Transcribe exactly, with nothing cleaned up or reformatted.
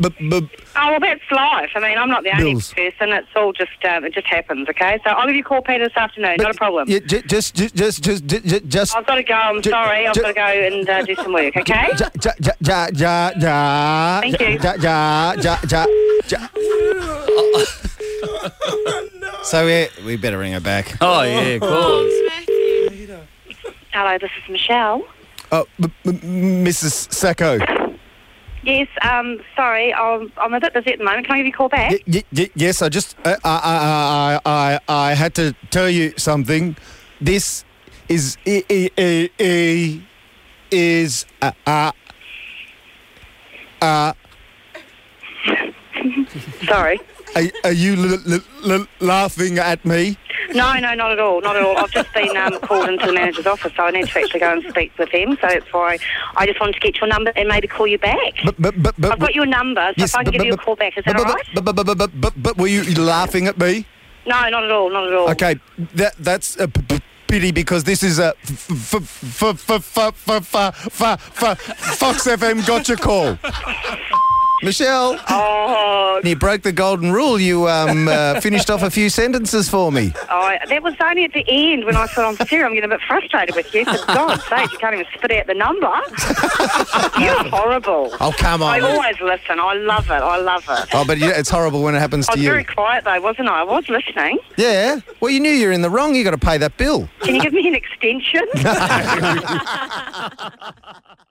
b- Oh, well, that's life. I mean, I'm not the only Bills. person. It's all just, um, it just happens, okay? So I'll give you a call, Peter, this afternoon. Not a problem. Yeah, j- just, just, just, just, just, just. I've got to go. I'm J- sorry. I've j- got to go and uh, do some work, okay? Ja, ja, ja, ja, ja, ja. Thank you. Ja, ja, ja, ja, ja. So we we better ring her back. Oh, yeah, of course. Hello, this is Michelle. Oh, m- m- Missus Sacco. Yes, um, sorry, I'm, I'm a bit busy at the moment. Can I give you a call back? Y- y- y- yes, I just uh, I, I I I I had to tell you something. This is I, I, I, I, is uh uh. uh Sorry. Are, are you l- l- l- laughing at me? No, no, not at all, not at all. I've just been um, called into the manager's office, so I need to actually go and speak with him. So that's why I just wanted to get your number and maybe call you back. But, but, but, but, I've got your number, so yes, if I can but- give you a but- call back, is that but, all right? but, but, but, but, but, but, but were you laughing at me? No, not at all, not at all. Okay, that that's a p- p- pity because this is a f- f- f- f- f- f- f- f- f- Fox F M gotcha call. Michelle, Oh, you broke the golden rule. You um, uh, finished off a few sentences for me. oh, that was only at the end when I thought, I'm serious, I'm getting a bit frustrated with you. For God's sake, you can't even spit out the number. You're horrible. Oh, come I on. always listen. I love it. I love it. Oh, but yeah, it's horrible when it happens I to was you. very quiet though, wasn't I? I was listening. Yeah. Well, you knew you were in the wrong. You got to pay that bill. Can you give me an extension?